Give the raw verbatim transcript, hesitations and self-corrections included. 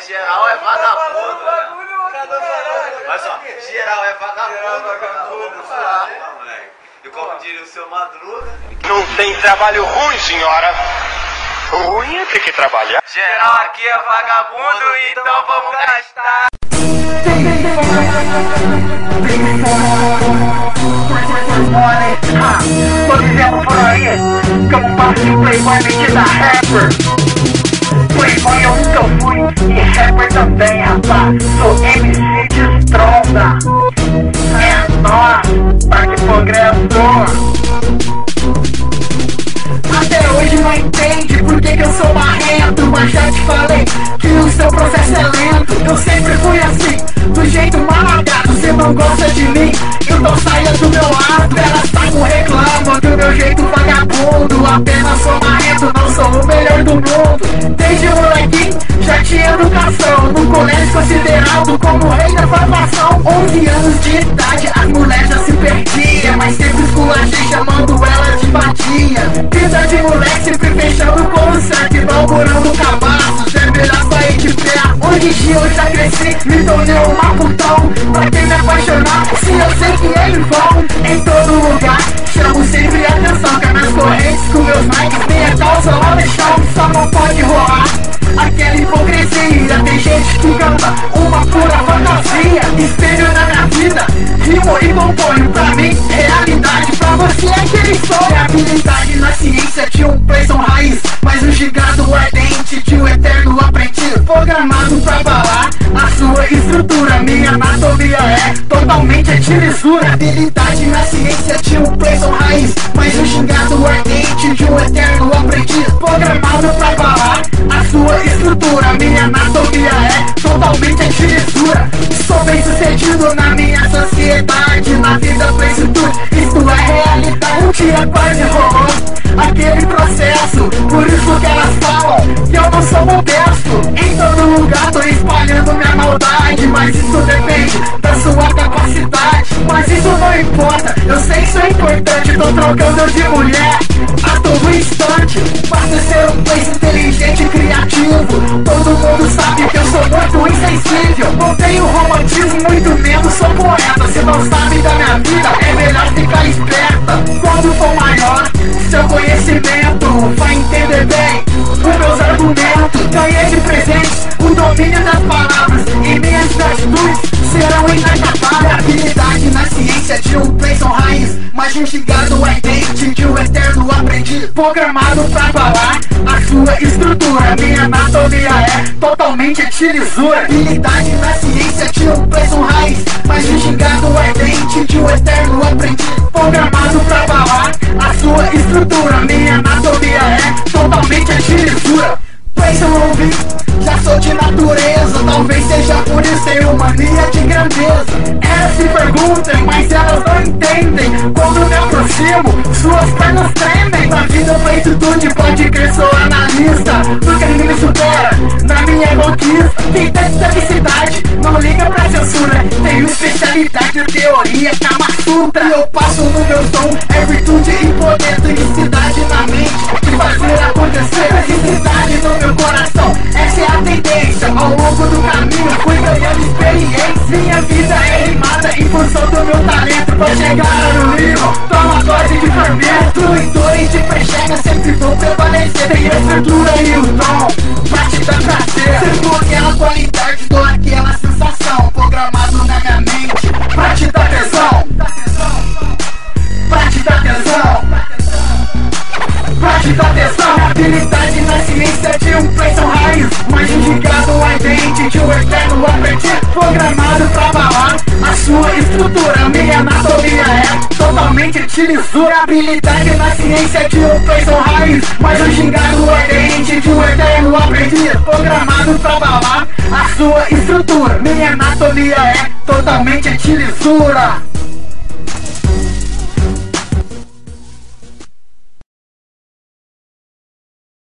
Mas geral é vagabundo, né? Olha só, geral é vagabundo, vagabundo, moleque. E como diria o seu Madruga, não tem trabalho ruim, senhora. Ruim é ter que trabalhar. Geral aqui é vagabundo, então vamos gastar. Tô dizendo por aí que eu faço de playboy metida rapper. Playboy eu nunca fui e rapper também, rapaz. Sou M C de estronda. É nóis, Parque Progresso. Até hoje não entende por que que eu sou marrento. Mas já te falei que o seu processo é lento. Eu sempre fui assim, do jeito malagado. Você não gosta de mim, então saia do meu lado. Elas estavam reclamando do meu jeito vagabundo. Apenas sou marrento, não sou o melhor do mundo. Desde molequinho já tinha educação, no colégio considerado como rei da formação. Onze anos de idade, as mulheres já se perdiam, mas sempre esculachei chamando elas de vadia. Vida de moleque sempre fechando com o certo, inaugurando cabaços. É melhor sair de pé. Hoje em dia eu já cresci, me tornei um maputão. Pra quem me apaixonar, se eu sei que eles vão em todo lugar, chamo sempre atenção. Que minhas correntes com meus Nikes tem a calça lá no chão, só não pode rolar aquela hipocrisia. Tem gente que canta uma pura fantasia. Espelho na minha vida, rimo e componho. Pra mim, realidade, pra você é aquele sonho. Habilidade na ciência de um Playson raiz, mas o gigado ardente de um eterno aprendiz. Programado pra falar a sua estrutura, minha anatomia é totalmente de lisura. Habilidade na ciência de um Playson raiz, mas o gigado ardente de um eterno aprendiz. Programado pra falar a sua estrutura, minha anatomia é totalmente de lisura. Sou bem sucedido na minha sociedade, na vida play tudo, isto é realidade. Um dia quase rolou aquele processo, por isso que elas falam que eu não sou modesto. Em todo lugar tô espalhando minha maldade, mas isso depende da sua capacidade. Mas isso não importa, eu sei isso é importante. Tô trocando de mulher a todo instante. Basta ser um place inteligente e criativo. Todo mundo sabe que eu sou muito insensível. Não tenho romantismo, muito menos sou poeta. Se não sabe da minha vida, é melhor ficar esperta. Quando for maior, seu conhecimento vai entender bem os meus argumentos. Ganhei de presente o domínio das palavras e minhas atitudes serão inacabáveis. Habilidade na ciência de um Playson raiz, mas um gigado ardente de um eterno aprendiz. Programado pra falar a sua estrutura, minha anatomia é totalmente de lisura. Habilidade na ciência de um Playson raiz, mas um gigado ardente de um eterno aprendiz. Programado pra falar a sua estrutura, minha anatomia é totalmente de lisura. Playson ouvi, já sou de natureza, talvez seja por isso tenho mania de grandeza. Elas se perguntam, mas elas não entendem. Quando me aproximo, suas pernas tremem. Na vida plenitude, pode crer, sou analista. Nunca ninguém me supera na minha conquista. Tem tanta felicidade, não liga pra censura. Tenho especialidade na teoria Kama Sutra. Eu passo no meu som, é virtude e poder. Felicidade na mente, de fazer acontecer. Felicidade no meu coração, essa é a tendência. Ao longo do caminho fui ganhando experiência. Minha vida é rimada em função do meu talento. Pra chegar no nível, toma dose de fermento. Fluidores de pré-chega sempre vão prevalecer. Tem a estrutura e o dom pra te dar prazer. Sinto aquela qualidade, dou aquela sensação. Programado na minha mente pra te dar tesão, pra te dar tesão, pra te dar tesão. Habilidade na ciência de um Playson raiz, mas um gigado ardente de um eterno aprendiz. Programado pra falar a sua estrutura, minha anatomia é totalmente de lisura. Habilidade na ciência de um Playson raiz, mas um gigado ardente de um eterno aprendiz. Programado pra falar a sua estrutura, minha anatomia é totalmente de lisura.